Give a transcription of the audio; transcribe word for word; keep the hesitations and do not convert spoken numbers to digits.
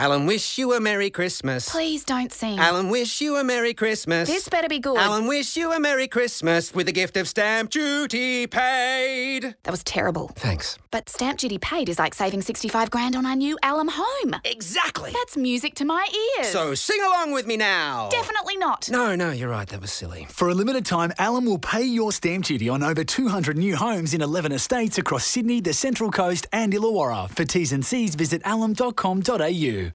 Alan, wish you a Merry Christmas. Please don't sing. Alan, wish you a Merry Christmas. This better be good. Alan, wish you a Merry Christmas with the gift of stamp duty paid. That was terrible. Thanks. But stamp duty paid is like saving sixty-five grand on our new Alum home. Exactly. That's music to my ears. So sing along with me now. Definitely not. No, no, you're right. That was silly. For a limited time, Alum will pay your stamp duty on over two hundred new homes in eleven estates across Sydney, the Central Coast and Illawarra. For T's and C's, visit alum dot com dot a u.